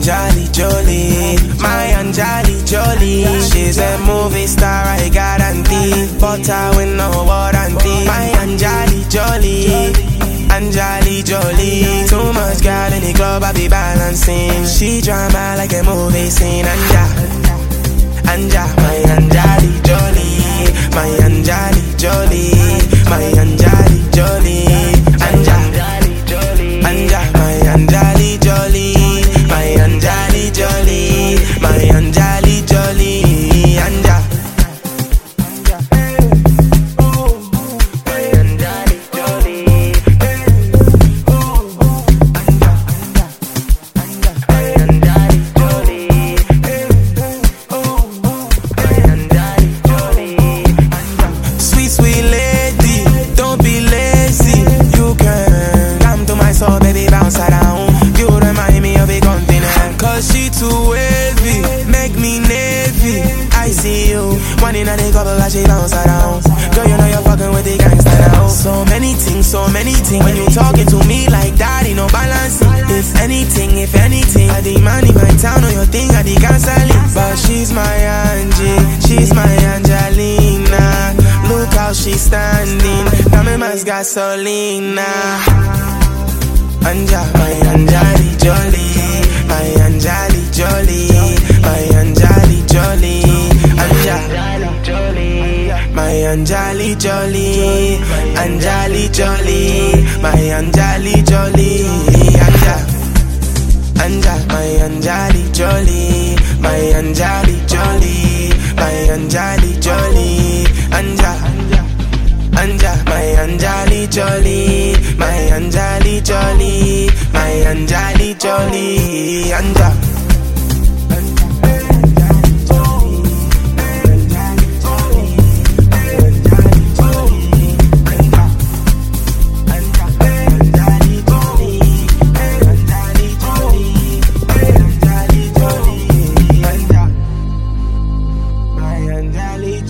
Anjali Jolie, my Anjali Jolie. She's a movie star, I guarantee. But I win no warranty. My Anjali Jolie, Anjali Jolie. Too much girl in the club, I be balancing. She drama like a movie scene. Anja, my Anjali Jolie, my Anjali Jolie, my Anjali Jolie. Anja, my Anjali Jolie, my Anjali Jolie, my Anjali Jolie. Anja. One in a day couple like she bounce around. Girl, you know you're fucking with the gangsta now. So many things. When you talking to me like that, you know balance. If anything, I the man in my town on your thing, I the canceling. But she's my Angie, she's my Angelina. Look how she's standing, dame más gasolina. Anja, my Anjali Jolie, my Anjali Jolie, my Anjali Jolie. Anja, my Anjali Jolie, Anjali Jolie, my Anjali Jolie. Anja, my Anjali Jolie, my Anjali Jolie, my Anjali Jolie. Anja, my Anjali Jolie, my Anjali Jolie, my Anjali Jolie. Anja.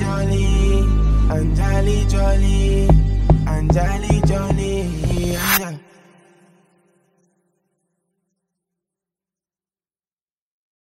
Anjali Jolie, Anjali Jolie.